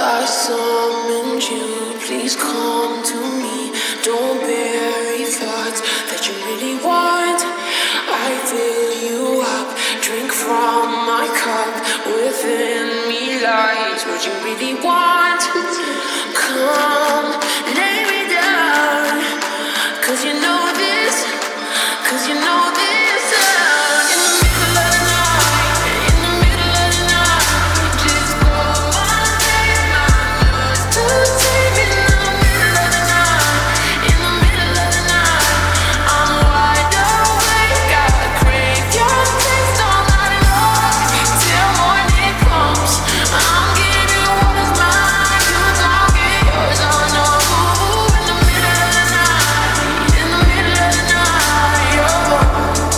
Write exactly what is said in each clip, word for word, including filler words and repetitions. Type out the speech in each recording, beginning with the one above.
I summoned you, please come to me. Don't bury thoughts that you really want. I fill you up, drink from my cup. Within me lies what you really want. Come, lay me down, cause you know this, cause you know this. uh, In the middle of the night, in the middle of the night, just call my name, I'm yours to take me. In the middle of the night, in the middle of the night, I'm wide awake, I crave your taste all night long. Till morning comes, I'm giving what is mine, you don't get yours. Oh no, in the middle of the night, in the middle of the night, oh.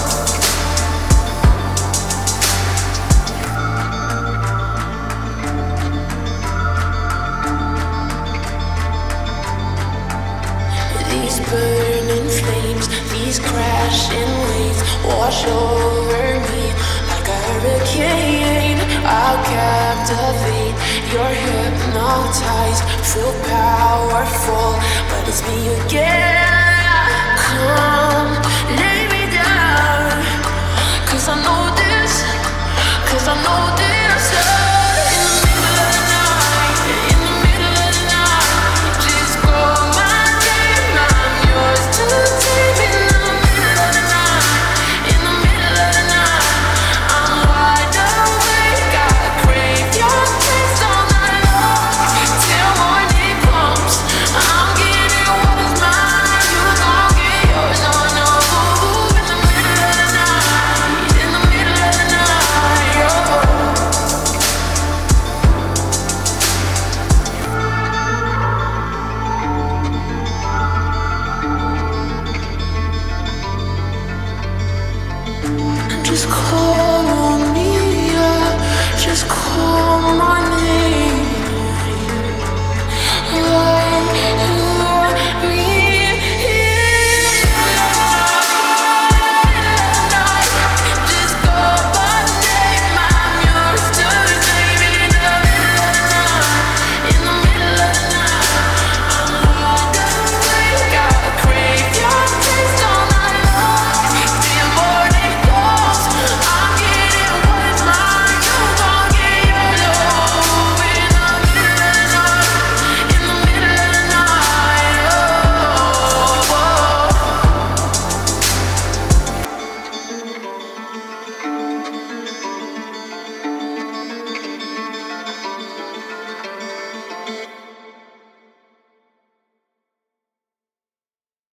These burning flames, these crashing waves wash over me like a hurricane. I'll captivate, you're hypnotized, feel powerful, but it's me again. Come, lay me down, cause I know this, cause I know this. uh, In the middle of the night, in the middle of the night, just call my name, I'm yours to take me. In the middle of the night, in the middle of the night, I'm wide awake, I crave your taste all night long. Till morning comes, I'm getting what is mine, you gon' get yours. Oh no, in the middle of the night, in the middle of the night, oh. Just call on me, yeah. Just call my